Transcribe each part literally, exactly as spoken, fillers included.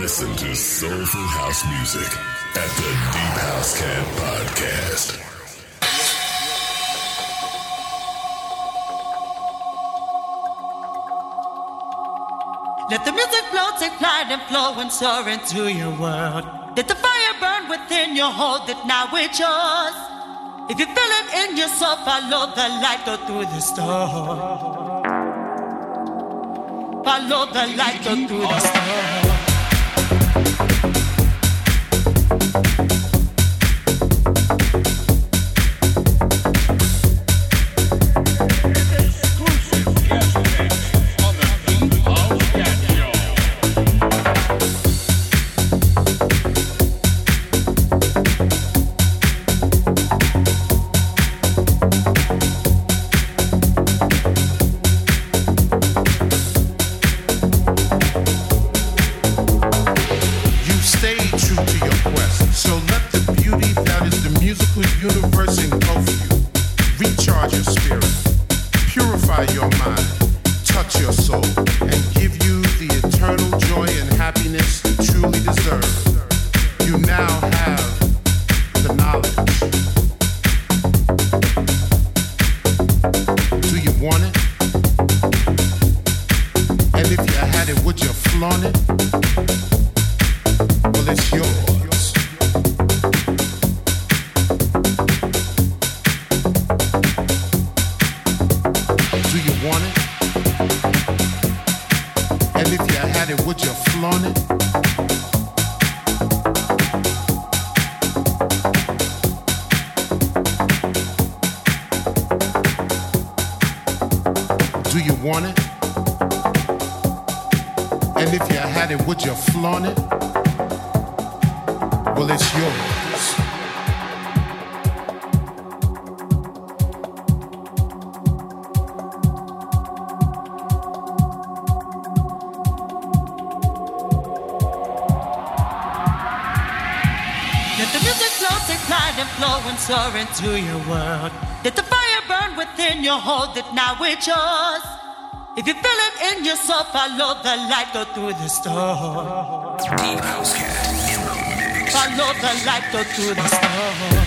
Listen to soulful house music at the Deep House Cat Podcast. Let the music flow, take flight and flow and soar into your world. Let the fire burn within you, hold it now, it's yours. If you feel it in your soul, follow the light, go through the storm. Follow the light, go through the storm. Into your world. Let the fire burn within you, hold it now, it's yours. If you feel it in your soul, follow the light, go through the storm. Deep House Cat in the mix. Follow the light, go through the storm.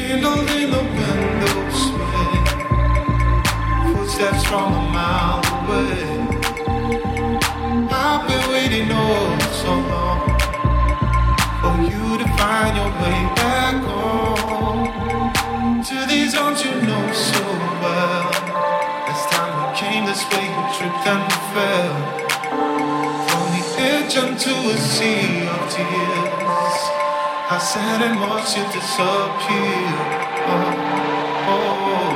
candle in the window sway, footsteps from a mile away. I've been waiting oh so long for you to find your way back home to these arms you know so well. Last time we came this way, you tripped and you fell from the edge onto a sea of tears. I sat and watched you disappear. Oh, oh, oh.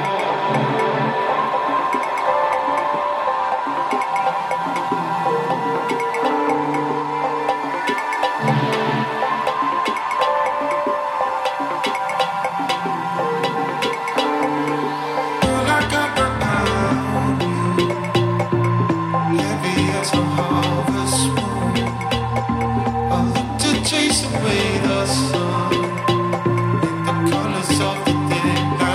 Girl, I got my eye on you, heavy as a harvest moon. I look to chase away the sun, the colors of the daylight.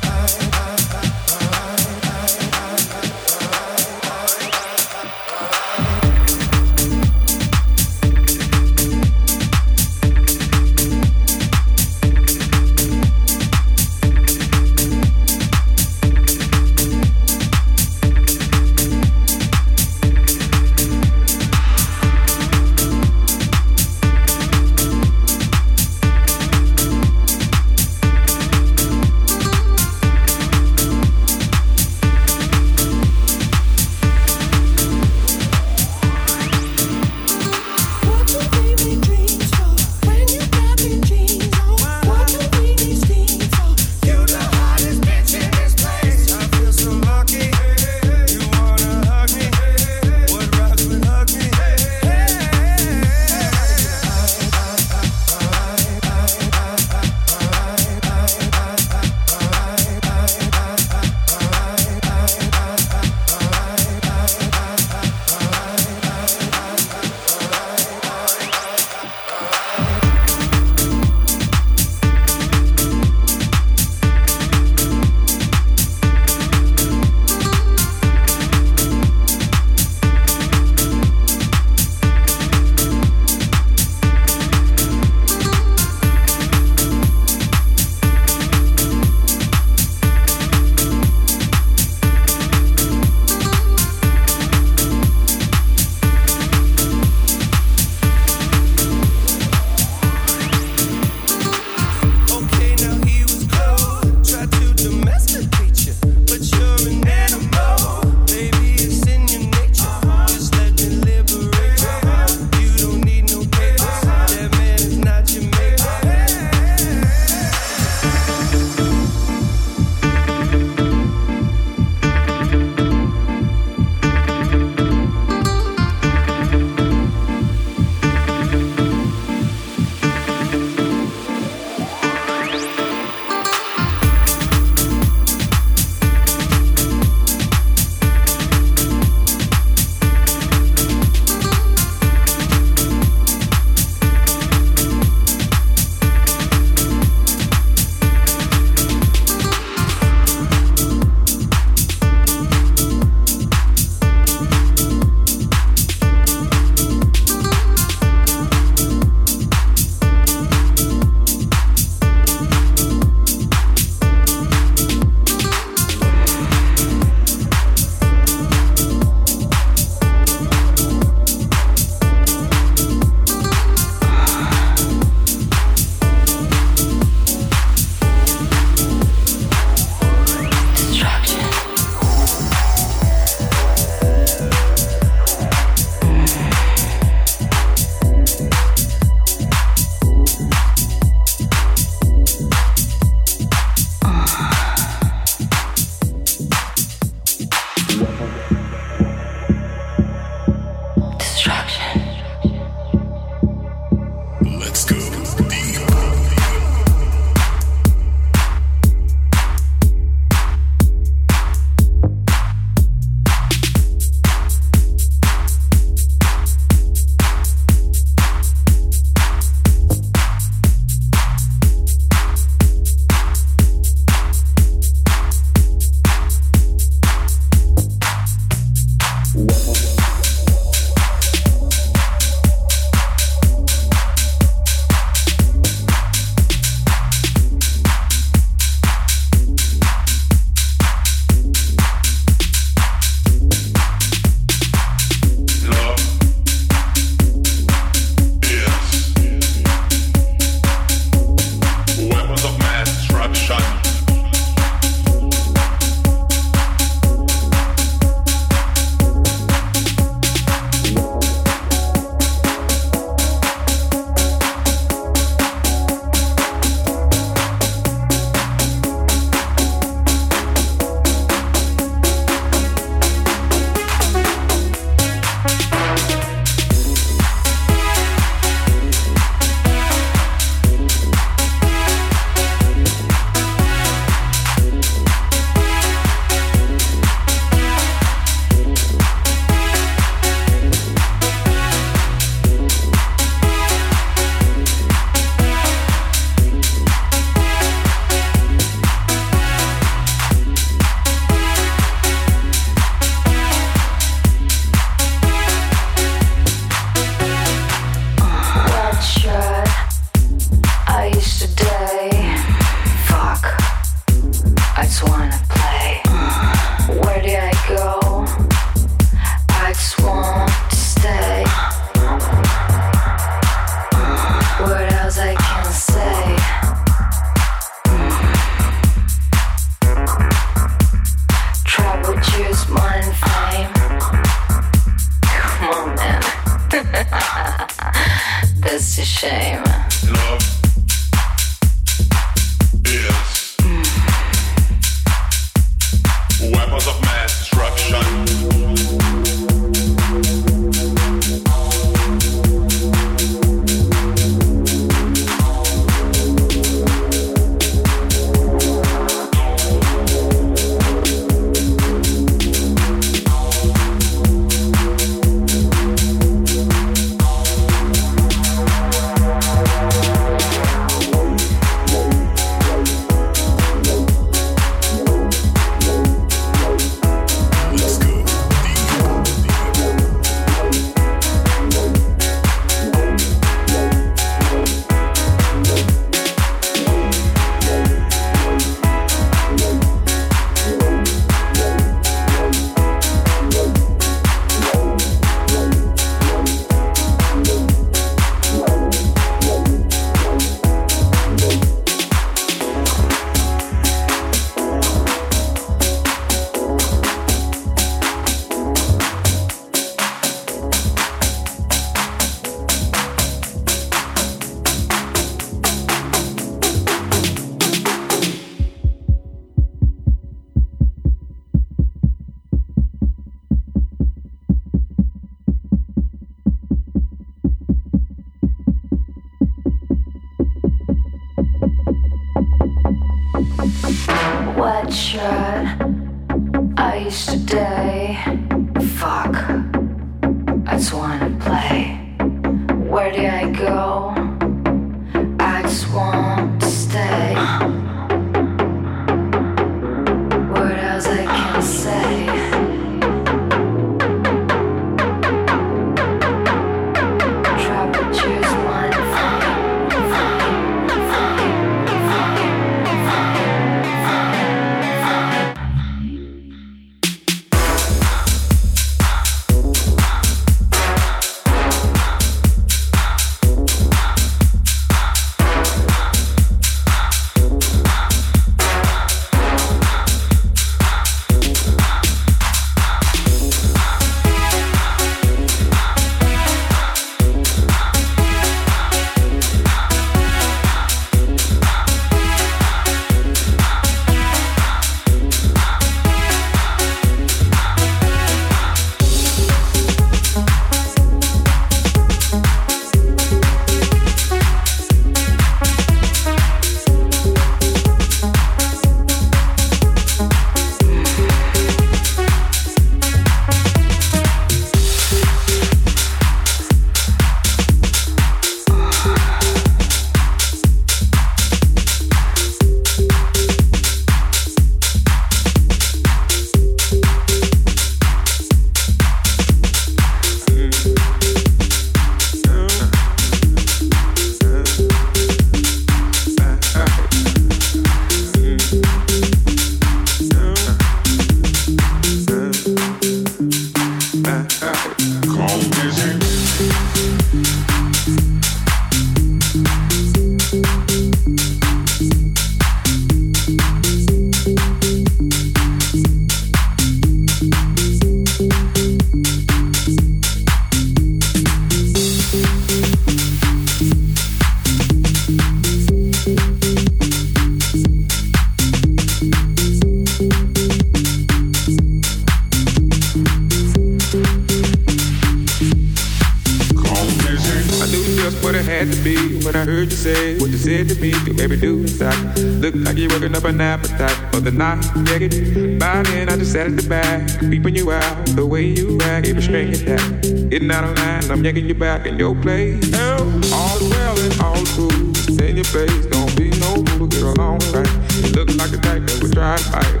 Up an appetite for the night, yeah, it. By then I just sat at the back, peeping you out, the way you act, every string attack. Getting out of line, I'm yanking you back in your place. Hell, all well and all true. Stay in your place, don't be no fool, get along right. You look like the type that would try to fight.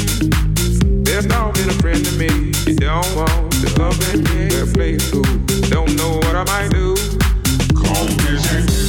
Mm-hmm. There's not been a friend to me. You don't want to love and yeah, play it cool. Don't know what I might do. Call busy.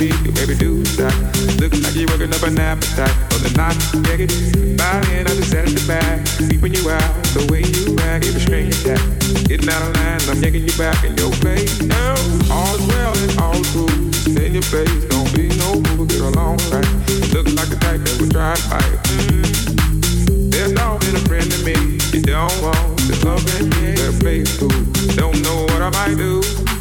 me, you baby do stop. Look like you're working up an appetite for the night. Yeah, get by and I just sat at the back, keeping you out the way you act, give a string attack. Getting out of line, I'm yanking you back in your place. Now, all is well and all is cool. Stay in your place, don't be no fool, get along right. Look like the type that would try to fight. Mm-hmm. There's not been a friend to me. You don't want to love and yeah, play cool. Don't know what I might do.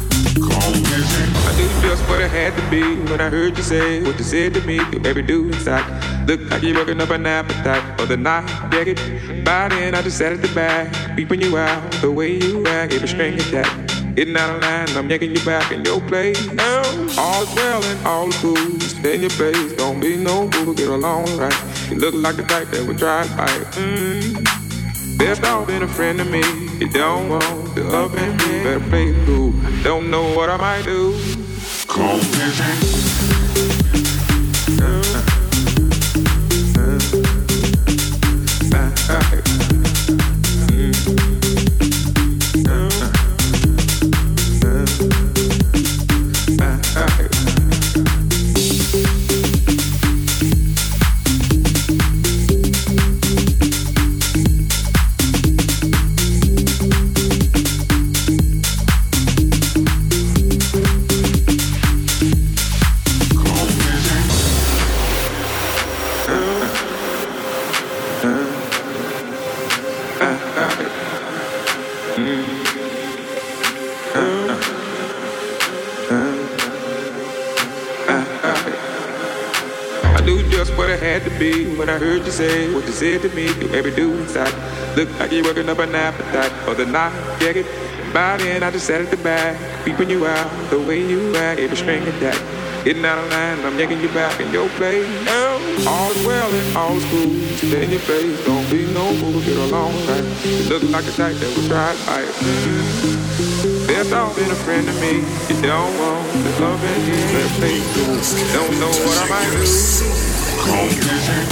I do just what I had to be when I heard you say what you said to me. You baby do inside. Look like you're working up an appetite for the night. Yeah, get by then I just sat at the back, peeping you out the way you act, give a string attack. Getting out of line, I'm yanking you back in your place. Now, all is well and all is cool. Stay in your place, don't be no fool, get along right. You look like the type that would try to fight. Mm. There's not been a friend to me. You don't want to love and me, better play it cool. Don't know what I might do. Cold vision. Uh, uh, uh, uh, uh, when I heard you say what you said to me, you baby do inside. Look like you're working up an appetite for the night. Yeah, get by then I just sat at the back, peeping you out the way you act, give a string attack. Getting out of line, I'm yanking you back in your place. Now, all is well and all is cool. Stay in your place, don't be no fool, get along right. You look like a type that would try to fight. Mm-hmm. There's not been a friend to me. You don't want to love and you better play cool. Don't know what I might do. Cold vision.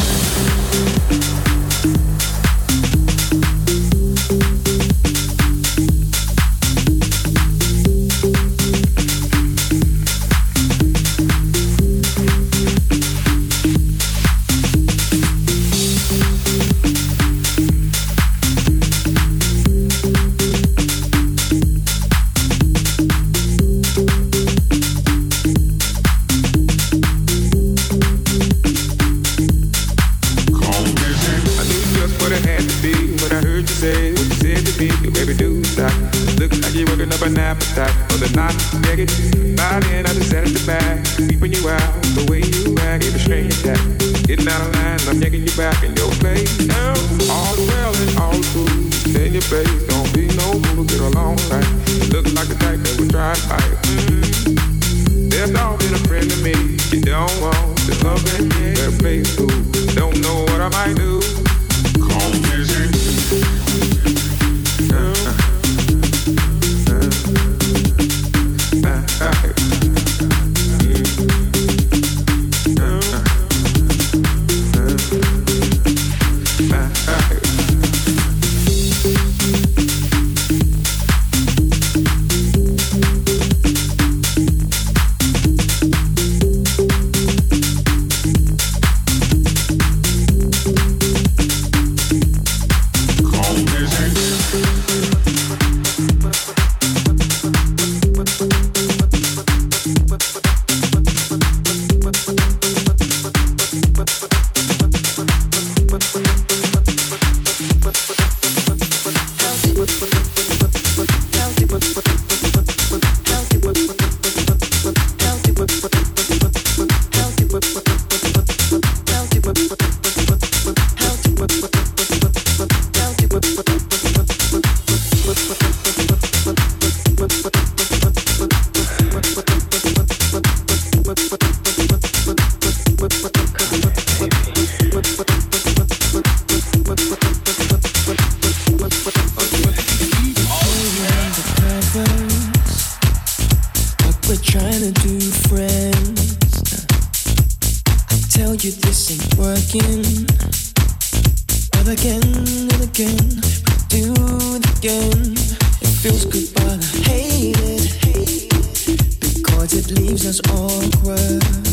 An appetite for the night, yeah, get by then I just sat at the back, peeping you out the way you act, give a string attack. Getting out of line, I'm yanking you back in your place. Now, all is well and all is cool. Stay in your place, don't be no fool, get along right. You look like the type that would try to fight. Mm-hmm. There's not been a friend to me. You don't want to love and yeah, better play it cool. Don't know what I might do. Cold vision. It leaves us awkward.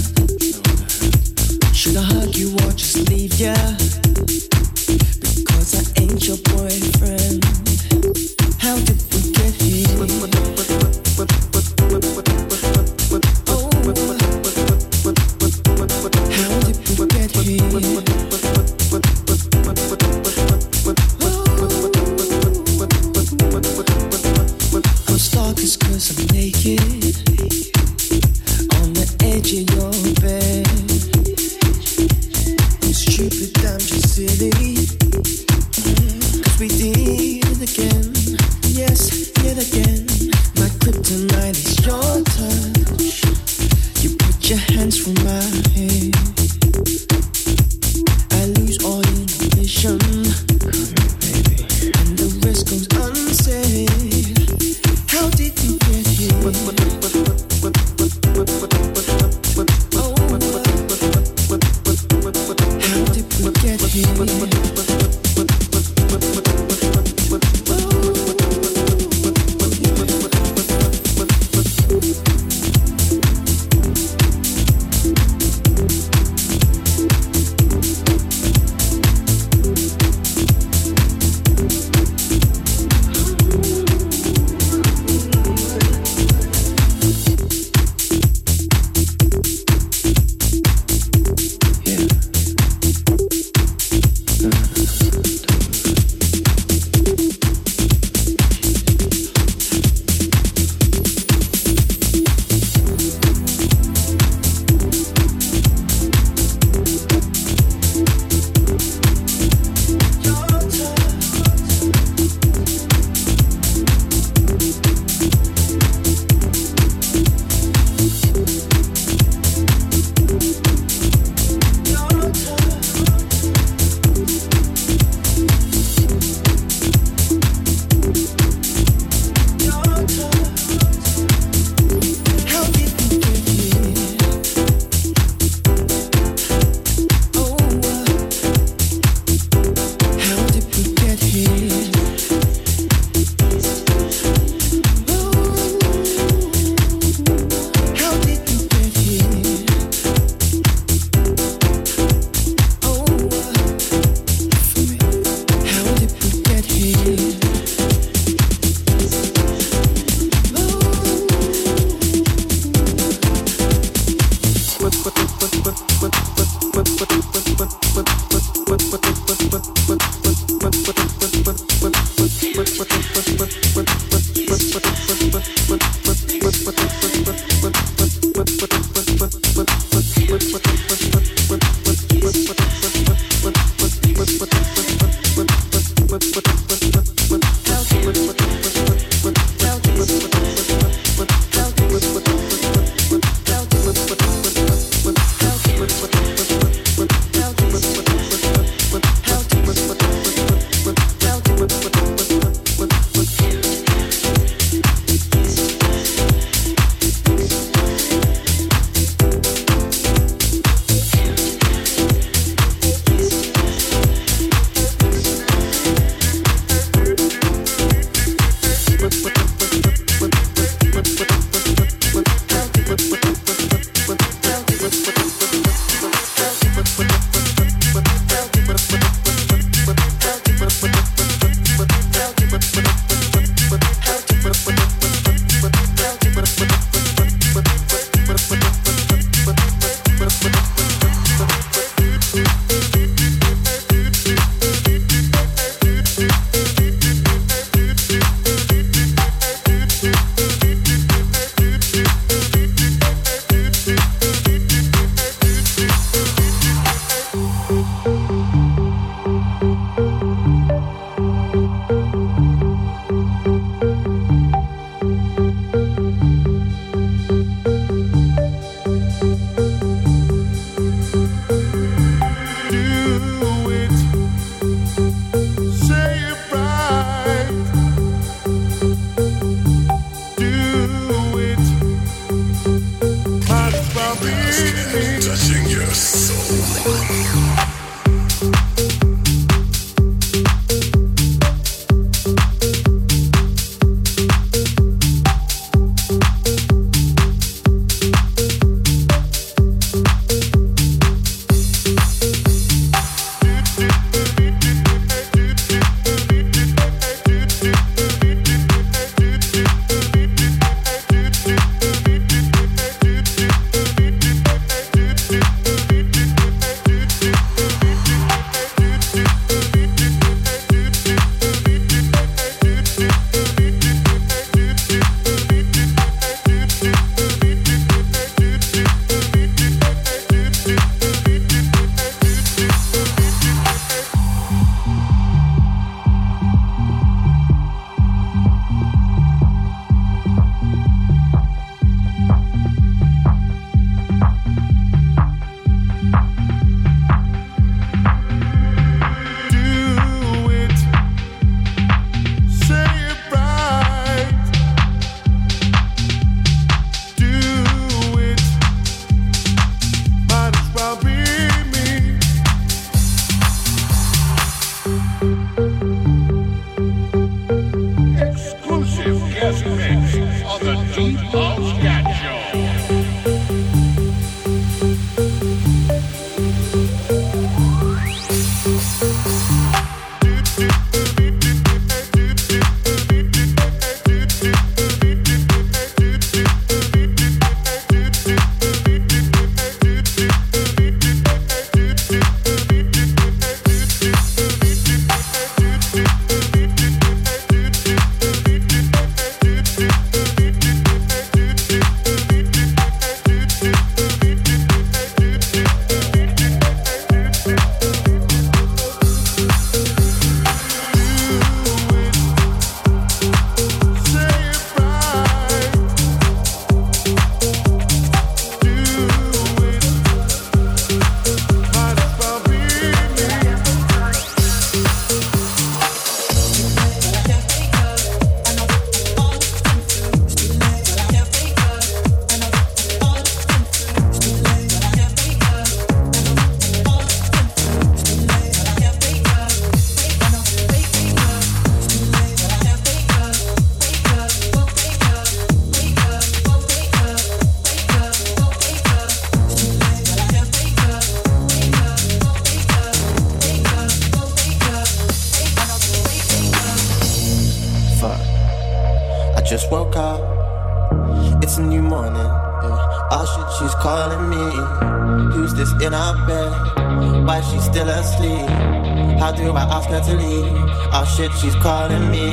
She's calling me.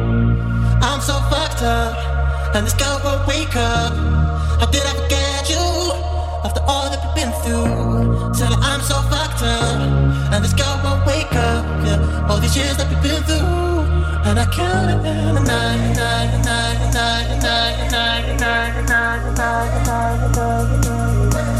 I'm so fucked up, and this girl won't wake up. How did I forget you after all that we've been through? Tell her I'm so fucked up, and this girl won't wake up. Yeah, all these years that we've been through, and I count it in the night, night, night, night, night, night, night, night, night, night, night, night.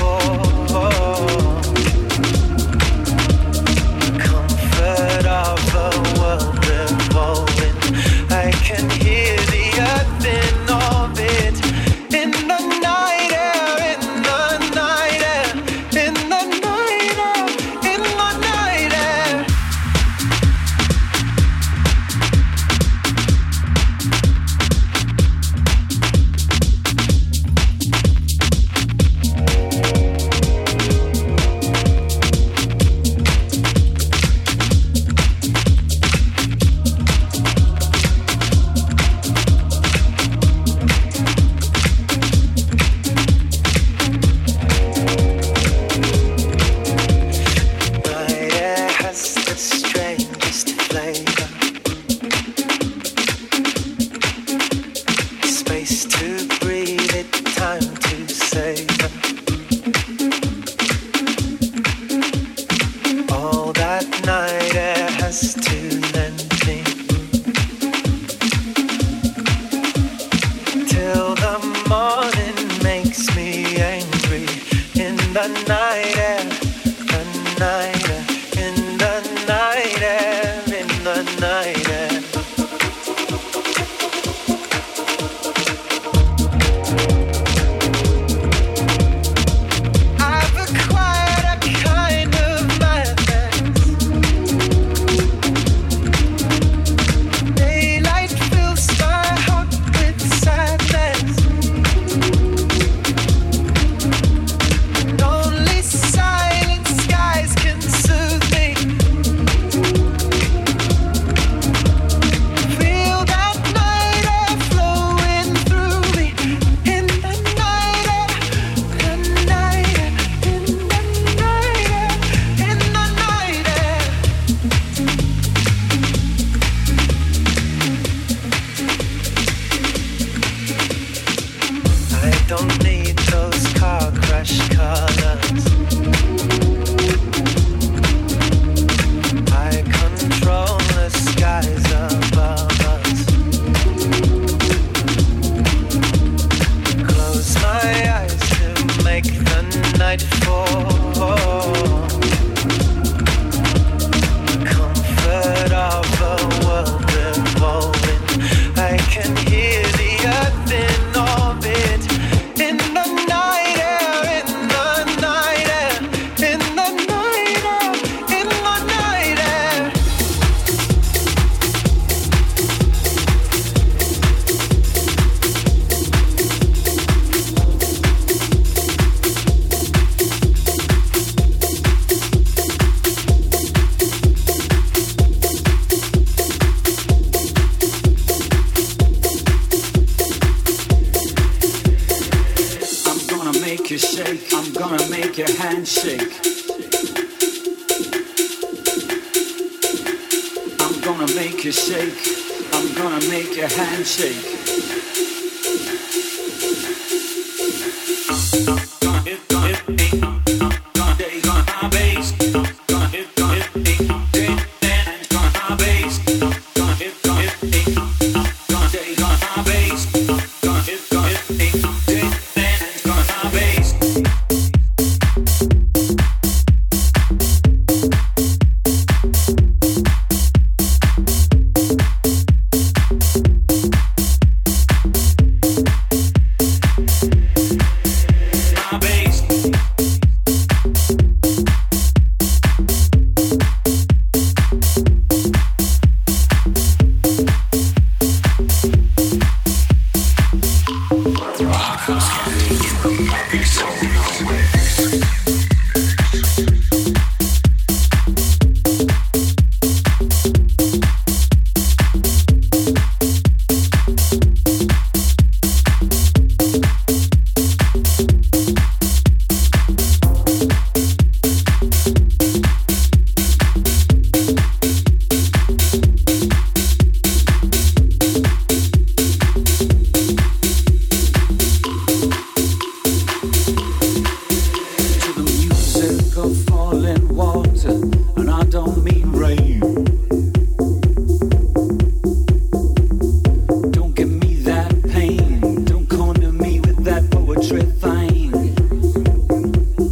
Poetry fine.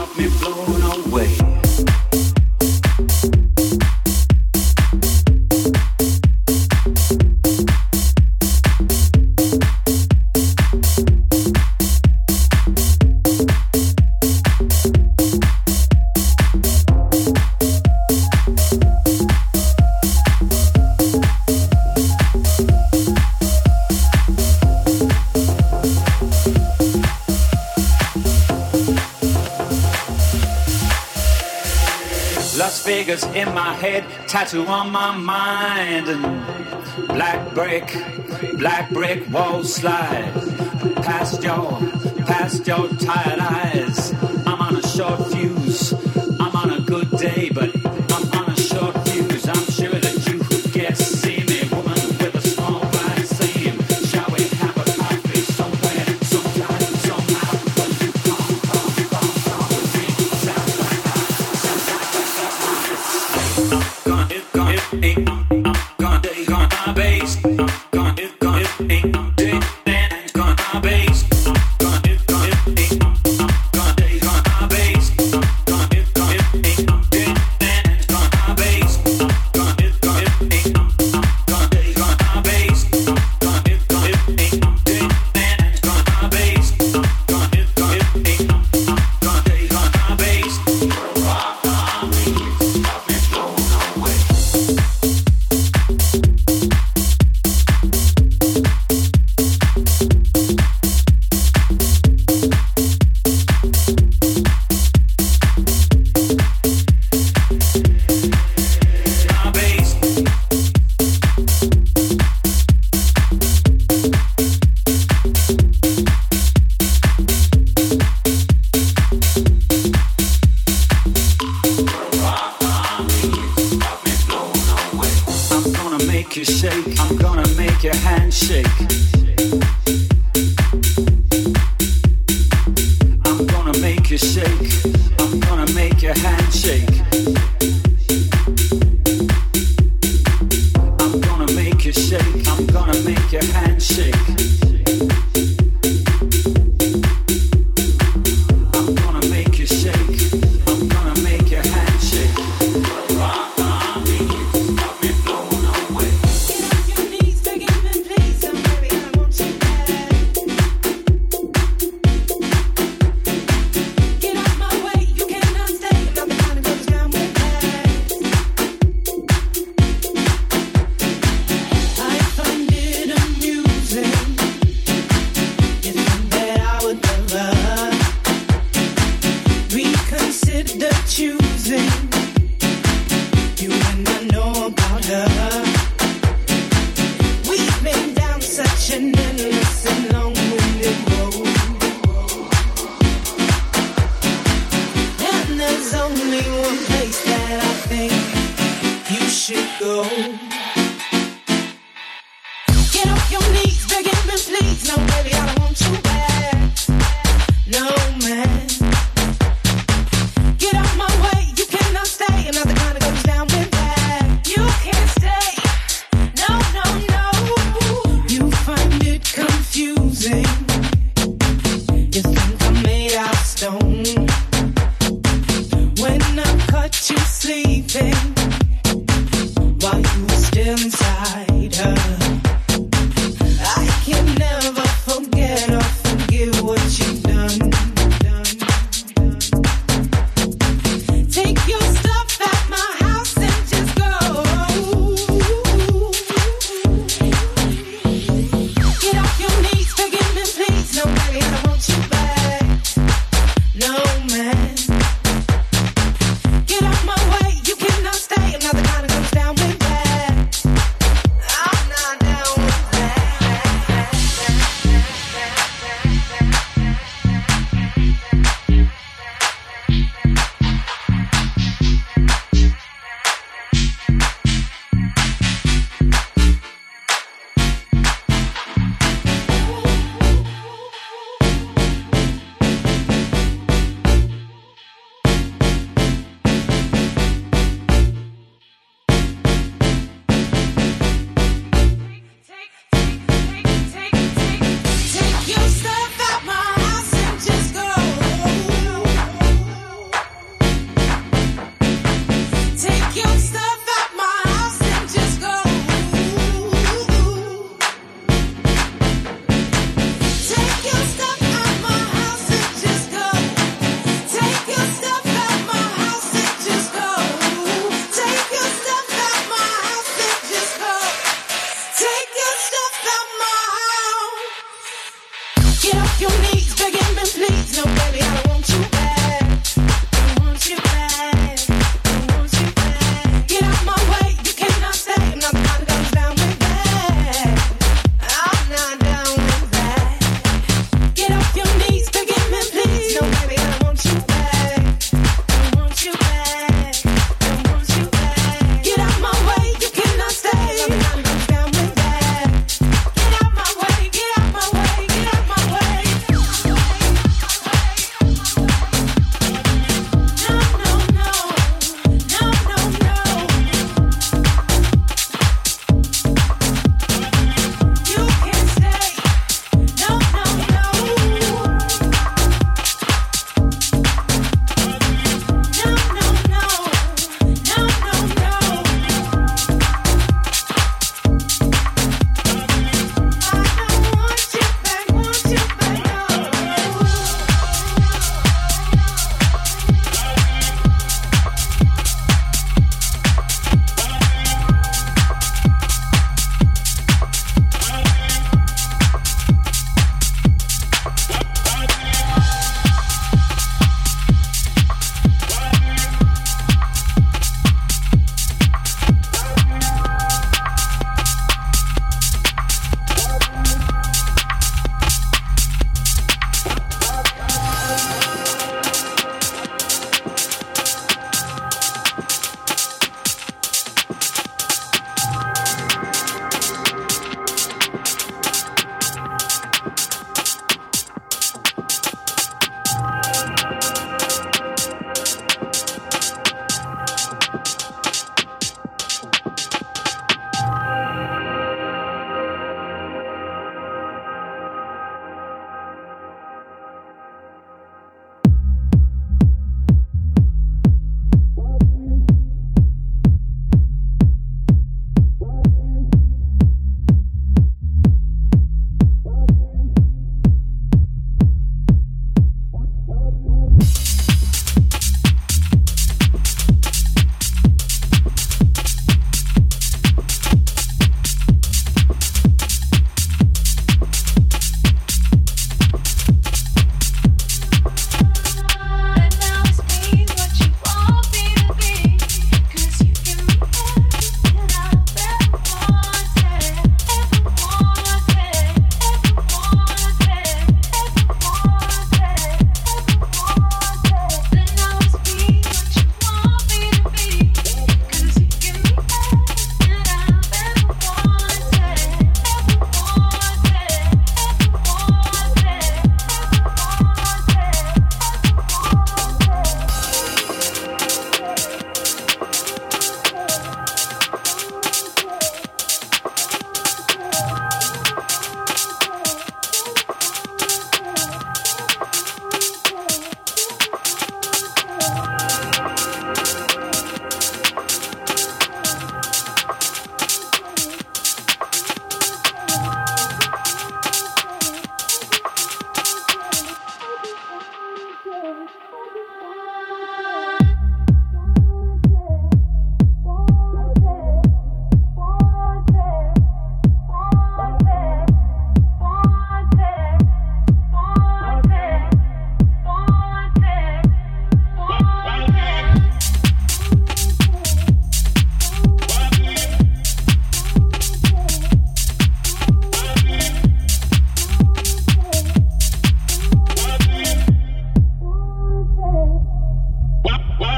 Figures in my head, tattoo on my mind, and black brick, black brick wall slide past your, past your tired eyes. I'm on a short fuse, I'm on a good day, but I'm on a short fuse. I'm sure that you could guess, see me, woman with a small black seam. Shall we have a coffee somewhere, sometime, somehow? When you come, come, come, come with me, sounds like that, sounds like that. When I caught you sleeping while you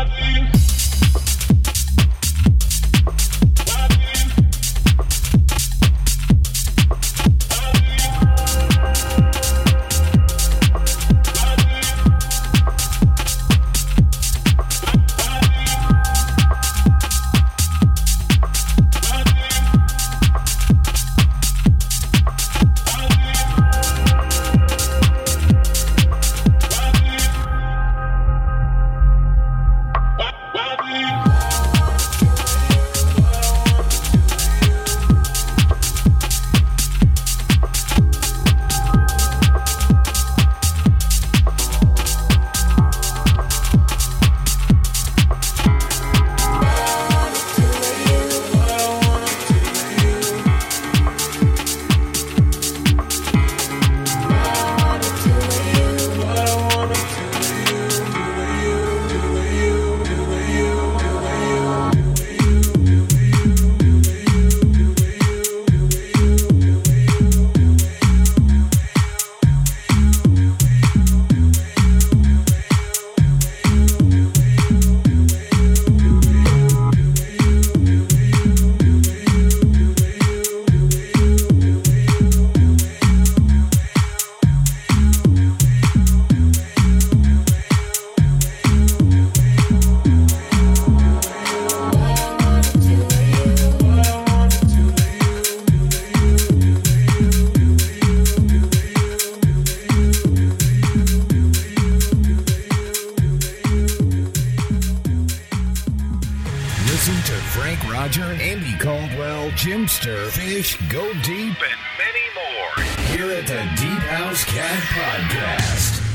Jimster, Fish, Go Deep, and many more here at the Deep House Cat Podcast.